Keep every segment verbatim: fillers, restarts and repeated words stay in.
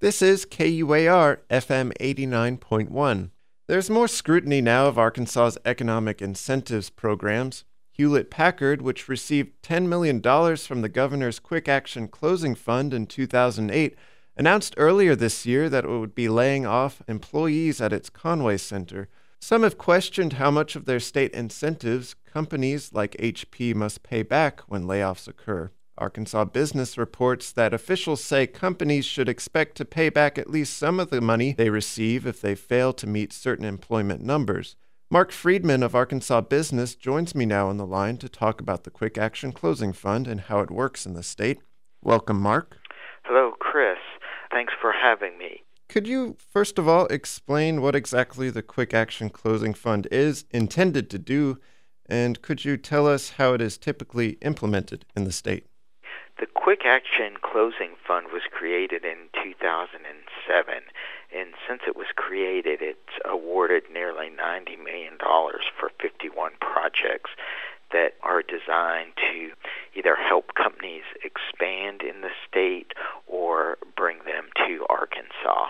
This is K U A R F M eighty-nine point one. There's more scrutiny now of Arkansas's economic incentives programs. Hewlett-Packard, which received ten million dollars from the governor's Quick Action Closing Fund in two thousand eight, announced earlier this year that it would be laying off employees at its Conway Center. Some have questioned how much of their state incentives companies like H P must pay back when layoffs occur. Arkansas Business reports that officials say companies should expect to pay back at least some of the money they receive if they fail to meet certain employment numbers. Mark Friedman of Arkansas Business joins me now on the line to talk about the Quick Action Closing Fund and how it works in the state. Welcome, Mark. Hello, Chris. Thanks for having me. Could you, first of all, explain what exactly the Quick Action Closing Fund is intended to do, and could you tell us how it is typically implemented in the state? The Quick Action Closing Fund was created in two thousand seven, and since it was created, it's awarded nearly ninety million dollars for fifty-one projects that are designed to either help companies expand in the state or bring them to Arkansas.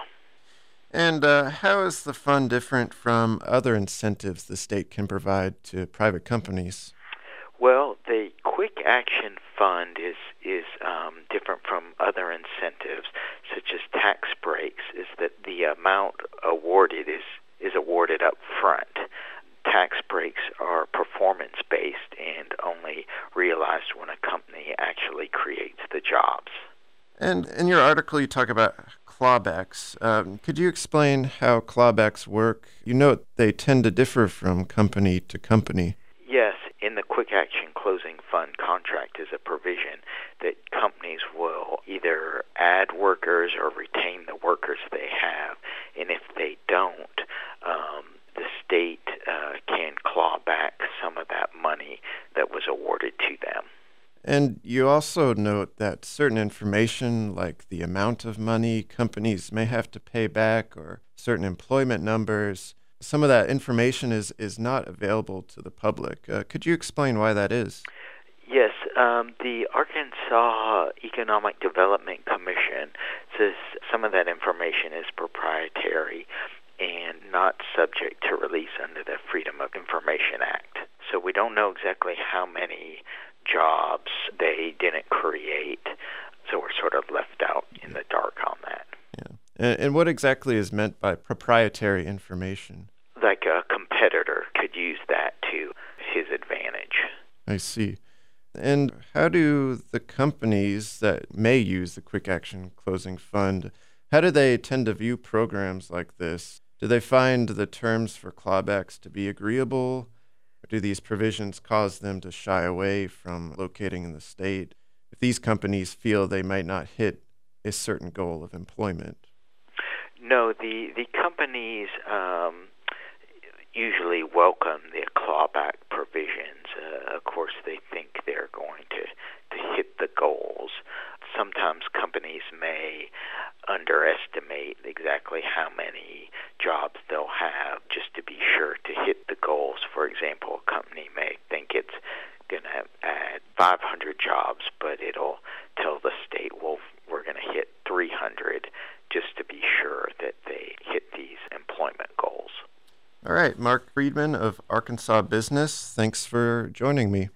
And uh, how is the fund different from other incentives the state can provide to private companies? Well, the Quick Action Fund is is um, different from other incentives, such as tax breaks, is that the amount awarded is, is awarded up front. Tax breaks are performance-based and only realized when a company actually creates the jobs. And in your article, you talk about clawbacks. Um, could you explain how clawbacks work? You note they tend to differ from company to company. Yes, in the Quick Action Closing Fund contract is a provision that companies will either add workers or retain the workers they have, and if they don't, um, the state uh, can claw back some of that money that was awarded to them. And you also note that certain information, like the amount of money companies may have to pay back or certain employment numbers, some of that information is, is not available to the public. Uh, could you explain why that is? Yes, um, the Arkansas Economic Development Commission says some of that information is proprietary and not subject to release under the Freedom of Information Act. So we don't know exactly how many jobs they didn't create, so we're sort of left out in the dark on that. Yeah. And, and what exactly is meant by proprietary information? Like a competitor could use that to his advantage. I see. And how do the companies that may use the Quick Action Closing Fund, how do they tend to view programs like this? Do they find the terms for clawbacks to be agreeable? Or do these provisions cause them to shy away from locating in the state if these companies feel they might not hit a certain goal of employment? No, the, the companies um, usually welcome the clawback provisions. Uh, of course, they think they're going to, to hit the goals. Sometimes companies may underestimate exactly how many jobs they'll have just to be sure to hit the goals. For example, a company may think it's going to add five hundred jobs, but it'll tell the state, well, we're going to hit three hundred just to be sure that they hit these employment goals. All right, Mark Friedman of Arkansas Business, thanks for joining me.